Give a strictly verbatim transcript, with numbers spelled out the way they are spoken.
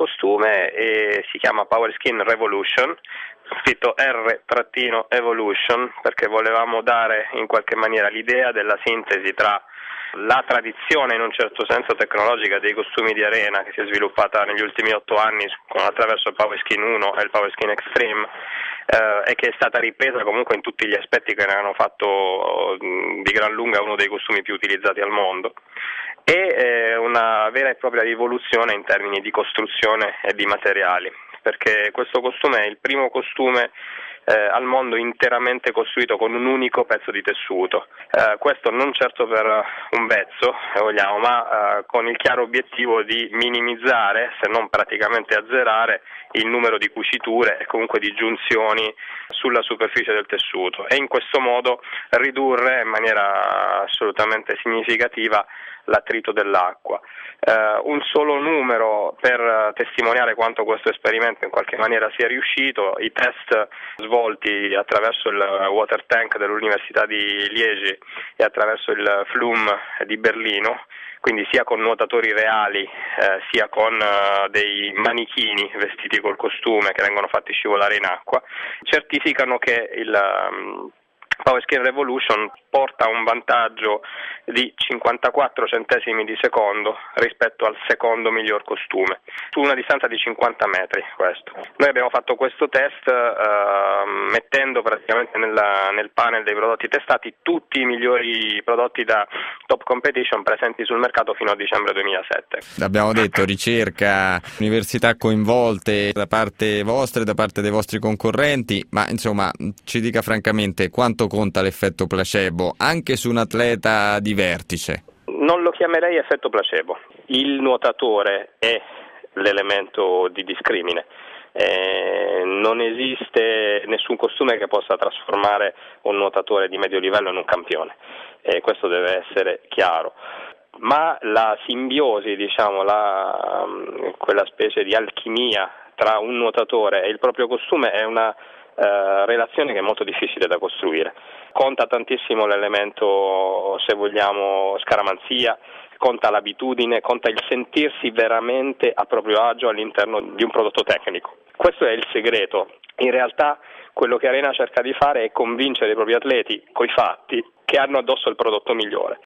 costume e si chiama Powerskin Revolution, scritto R-Evolution, perché volevamo dare in qualche maniera l'idea della sintesi tra la tradizione in un certo senso tecnologica dei costumi di arena che si è sviluppata negli ultimi otto anni attraverso il Powerskin uno e il Powerskin Extreme eh, e che è stata ripresa comunque in tutti gli aspetti che ne hanno fatto mh, di gran lunga uno dei costumi più utilizzati al mondo, e eh, una vera e propria rivoluzione in termini di costruzione e di materiali, perché questo costume è il primo costume Eh, al mondo interamente costruito con un unico pezzo di tessuto. Eh, questo non certo per un vezzo, se vogliamo, ma eh, con il chiaro obiettivo di minimizzare, se non praticamente azzerare, il numero di cuciture e comunque di giunzioni sulla superficie del tessuto, e in questo modo ridurre in maniera assolutamente significativa l'attrito dell'acqua. Uh, un solo numero per testimoniare quanto questo esperimento in qualche maniera sia riuscito: i test svolti attraverso il water tank dell'Università di Liegi e attraverso il Flume di Berlino, quindi sia con nuotatori reali eh, sia con uh, dei manichini vestiti col costume che vengono fatti scivolare in acqua, certificano che il um, Powerskin Revolution porta un vantaggio di cinquantaquattro centesimi di secondo rispetto al secondo miglior costume, su una distanza di cinquanta metri. Questo. Noi abbiamo fatto questo test eh, mettendo praticamente nella, nel panel dei prodotti testati tutti i migliori prodotti da top competition presenti sul mercato fino a dicembre duemilasette. Abbiamo detto ricerca, università coinvolte da parte vostra e da parte dei vostri concorrenti, ma insomma ci dica francamente quanto conta l'effetto placebo anche su un atleta di vertice? Non lo chiamerei effetto placebo. Il nuotatore è l'elemento di discrimine. Eh, non esiste nessun costume che possa trasformare un nuotatore di medio livello in un campione, e eh, questo deve essere chiaro. Ma la simbiosi, diciamo, la, quella specie di alchimia tra un nuotatore e il proprio costume è una Uh, relazione che è molto difficile da costruire. Conta tantissimo l'elemento, se vogliamo, scaramanzia, conta l'abitudine, conta il sentirsi veramente a proprio agio all'interno di un prodotto tecnico. Questo è il segreto. In realtà quello che Arena cerca di fare è convincere i propri atleti coi fatti che hanno addosso il prodotto migliore.